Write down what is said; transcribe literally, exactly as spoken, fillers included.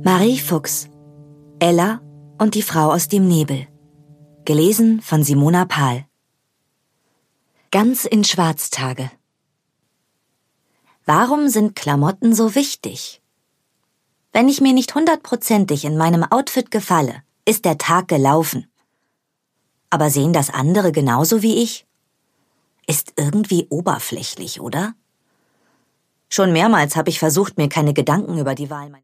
Marie Fuchs, Ella und die Frau aus dem Nebel. Gelesen von Simona Pahl. Ganz in Schwarztage. Warum sind Klamotten so wichtig? Wenn ich mir nicht hundertprozentig in meinem Outfit gefalle, ist der Tag gelaufen. Aber sehen das andere genauso wie ich? Ist irgendwie oberflächlich, oder? Schon mehrmals habe ich versucht, mir keine Gedanken über die Wahl meiner